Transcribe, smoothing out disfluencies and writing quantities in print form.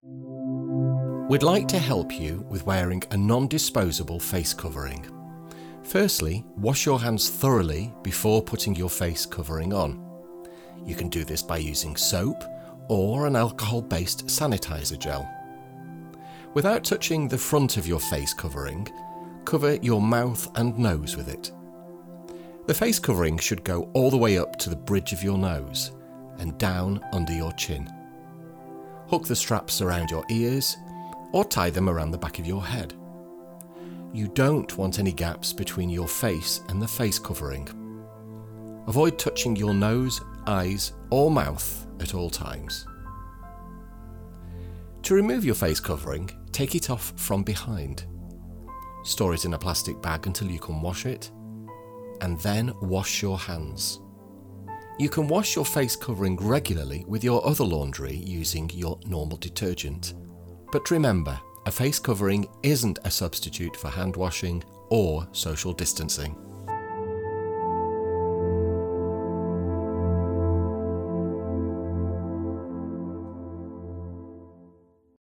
We'd like to help you with wearing a non-disposable face covering. Firstly, wash your hands thoroughly before putting your face covering on. You can do this by using soap or an alcohol-based sanitizer gel. Without touching the front of your face covering, cover your mouth and nose with it. The face covering should go all the way up to the bridge of your nose and down under your chin. Hook the straps around your ears or tie them around the back of your head. You don't want any gaps between your face and the face covering. Avoid touching your nose, eyes or mouth at all times. To remove your face covering, take it off from behind. Store it in a plastic bag until you can wash it, and then wash your hands. You can wash your face covering regularly with your other laundry using your normal detergent. But remember, a face covering isn't a substitute for hand washing or social distancing.